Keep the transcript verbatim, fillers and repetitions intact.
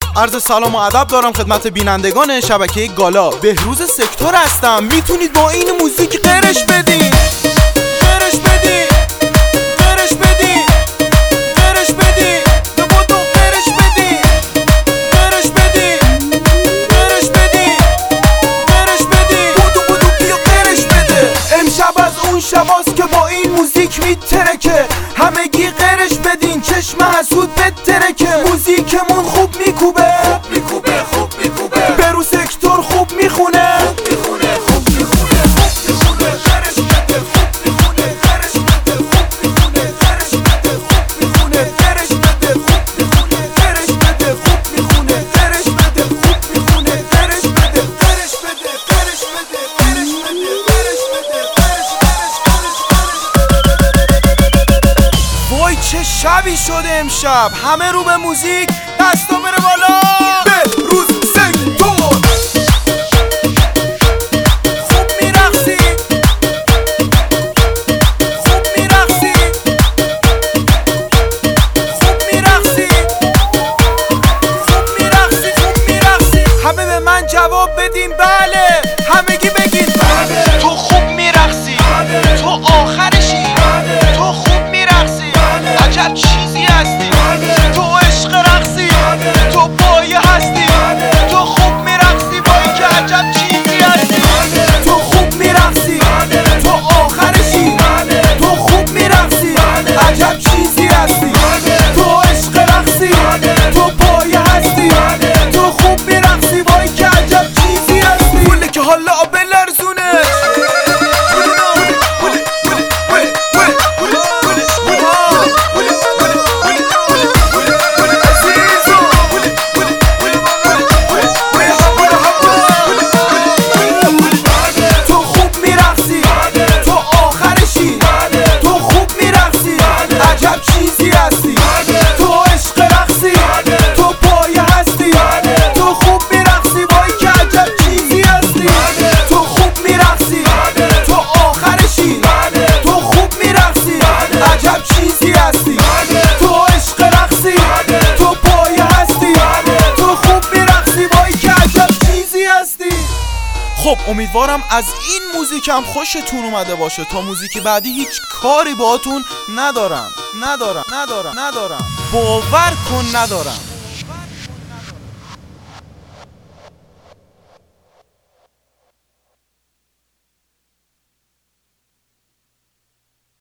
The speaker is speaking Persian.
عرض سلام و ادب دارم خدمت بینندگان شبکه گالا. بهروز سکتور هستم. میتونید با این موزیک قرش بدین، قرش بدین، قرش بدین، قرش بدین، به بودو قرش بدین، قرش بدین، قرش بدین، قرش بدین، بودو بودو بیا قرش بده. امشب از اون شباست که با این موزیک میترکه. همگی قرش بدین، چشم حسود بترکه. موزیکمون خوب میکوبه، خوب میکوبه، خوب میکوبه. بهروز سکتور خوب میخونه، خوب میخونه، خوب میخونه، خوب میخونه. قرش بده، خوب میخونه، قرش بده، خوب میخونه، قرش بده، خوب میخونه، قرش بده، خوب میخونه، قرش بده، خوب میخونه، قرش بده، خوب میخونه، قرش بده، قرش بده، قرش بده، قرش بده، قرش بده، قرش قرش. وای چه شبی شده امشب. همه رو به موزیک، دستا بره بالا. بهروز سکتور خوب میرقصی، خوب میرقصی، خوب میرقصی، خوب میرقصی، خوب میرقصی. همه به من جواب بدین بله، همگی بگید بله. تو خوب میرقصی، تو آخرشی، تو خوب میرقصی، عجب چیزی هستی، تو عشق رقصی، تو پایه هستی، تو خوب میرقصی، وای که عجب چیزی هستی. تو خوب میرقصی، تو آخرشی، تو خوب میرقصی، عجب چیزی هستی، تو عشق رقصی، تو پایه هستی، تو خوب میرقصی، وای که عجب چیزی هستی. پوله که حالا بلرزونه، خب امیدوارم از این موزیکم خوشتون اومده باشه. تا موزیک بعدی هیچ کاری باهاتون ندارم ندارم ندارم ندارم باور کن ندارم.